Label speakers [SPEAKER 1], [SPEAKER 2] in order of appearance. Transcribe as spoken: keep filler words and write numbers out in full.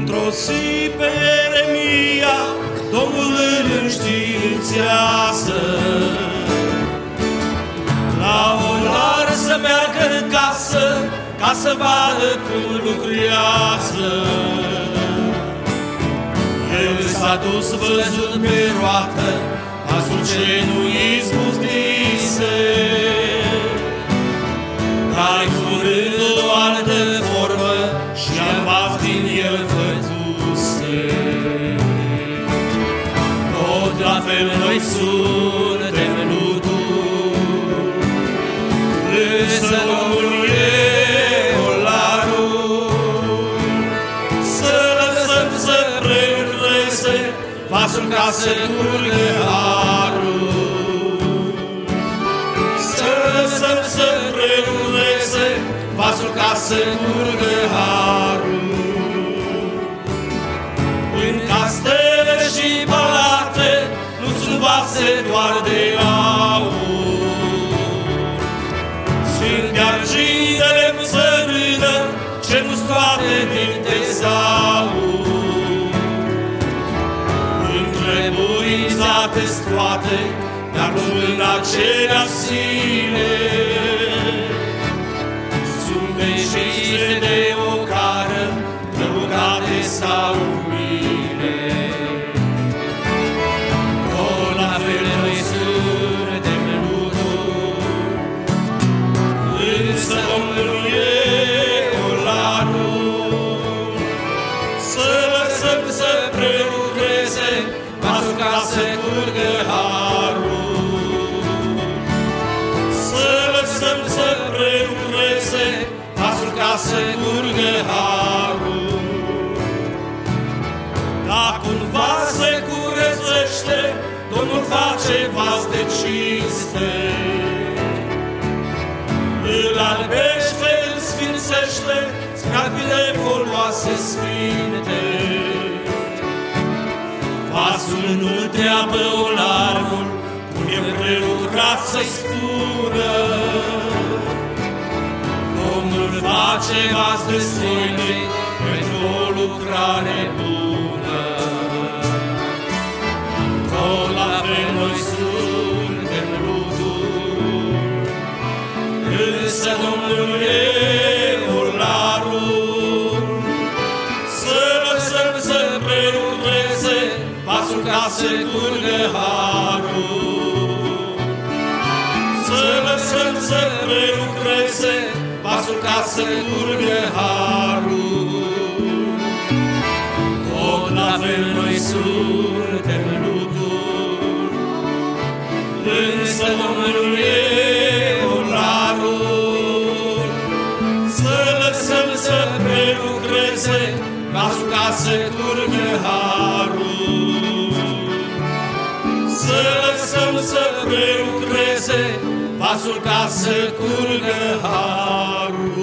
[SPEAKER 1] Într-o zi pe Ieremia Domnul îl înștiințează, la olar să meargă în casă, ca să vadă cum lucrează. El s-a dus văzut pe roată, vasul ce nu izbustise, dar furând o altă formă și al vas din el făcuse. Tot la fel noi suntem, nu tu, însă Domnul e olarul. Să lăsăm să prelucreze vasul ca să curgă harul. Să lăsăm să prelucreze vasul ca să curgă harul. În castele și palate nu sunt vase doar de aur, sunt argint de lemn țărână ce nu-s toate din tezaur. Întrebuințate-s toate, dar nu în aceleași zile. Sunt deșise de ocară, drăbucate sau umile. Tot la fel noi suntem, nu tu, însă Domnul e olarul. Să lăsăm să prelucreze vasul ca să curgă harul. Să lăsăm să prelucreze vasul ca să curgă harul. Dacă un vas se curățește, Domnul face vas de cinste. Îl albește, îl sfințește, spre a fi de foloase sfinte. Vasul nu întreabă olarul cum e prelucrat să-i spună. Domnul face vas destoinic pentru o lucrare bună. Tot la fel noi suntem, nu tu, însă Domnul e olarul. Să lăsăm să prelucreze vasul ca să curgă harul. Să lăsăm să prelucreze vasul ca să curgă harul. Tot la fel noi suntem, nu tu, însă Domnul e olarul. Să lăsăm să prelucreze vasul ca să curgă harul. Să lăsăm să prelucreze vasul ca să curgă harul.